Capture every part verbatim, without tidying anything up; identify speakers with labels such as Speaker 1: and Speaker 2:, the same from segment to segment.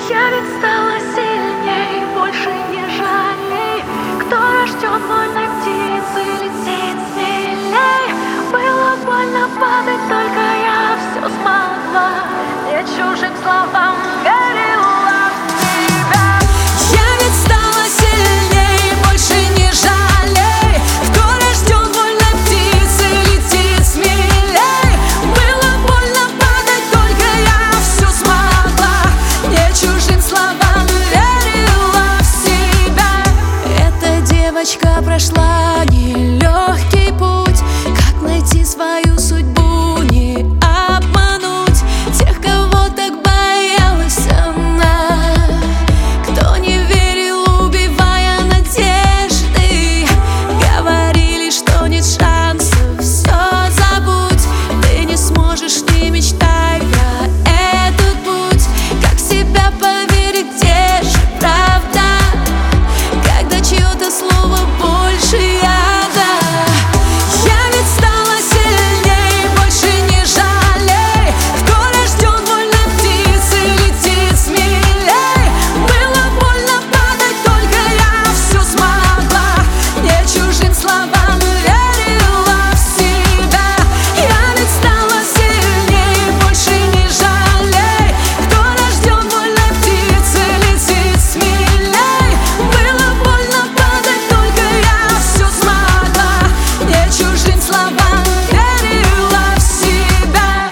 Speaker 1: Я ведь стала сильней, больше не жалей. Кто рожден вольной птицей, летит смелей. Было больно падать, только я все смогла. Не чужим словам верила в себя.
Speaker 2: Я ведь стала сильней, больше не жалей. Кто рожден вольной птицей, летит смелей. Было больно падать, только я все смогла. Не чужим словам верила в себя. Эта девочка прошла нелегкий путь. Как найти свою судьбу, не обмануть тех, кого так боялась она. Кто не верил, убивая надежды. Говорили, что нет шансов, все забудь. Ты не сможешь, не мечтай про этот путь. Как в себя поверить, где же правда, когда чье-то слово больше яда. Я ведь стала сильней, больше не жалей. Кто рожден вольной птицей, летит смелей. Было больно падать, только я все смогла. Не чужим словам верила в себя. Я ведь стала сильней, больше не жалей. Кто рожден вольной птицей, летит смелей. Было больно падать, только я все смогла. Не чужим словам верила в себя.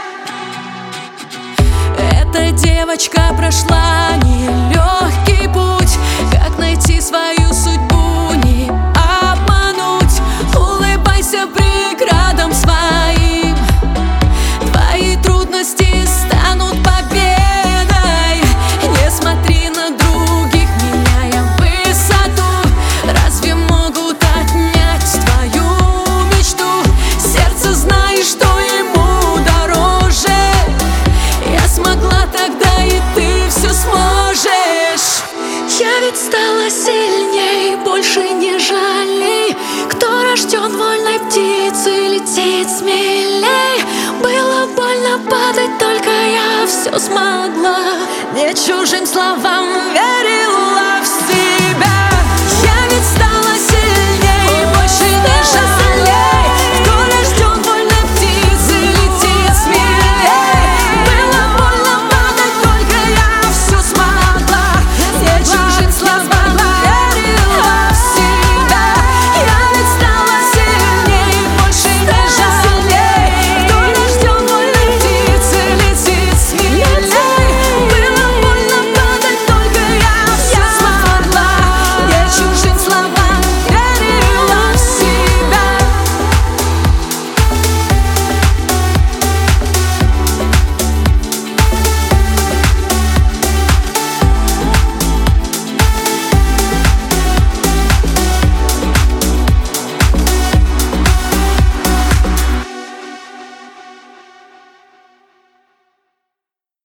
Speaker 2: Эта девочка прошла нелегкий путь. Как найти свою судьбу, не обмануть. Улыбайся преградам своим. Твои трудности станут победой. Не смотри на других, меняя высоту. Разве могут отнять твою мечту? Сердце знает, что ему дороже. Я смогла тогда, и ты все сможешь.
Speaker 1: Я ведь стала сильней, больше не жалей. Кто рожден вольной птицей, летит смелей. Было больно падать, только я все смогла. Не чужим словам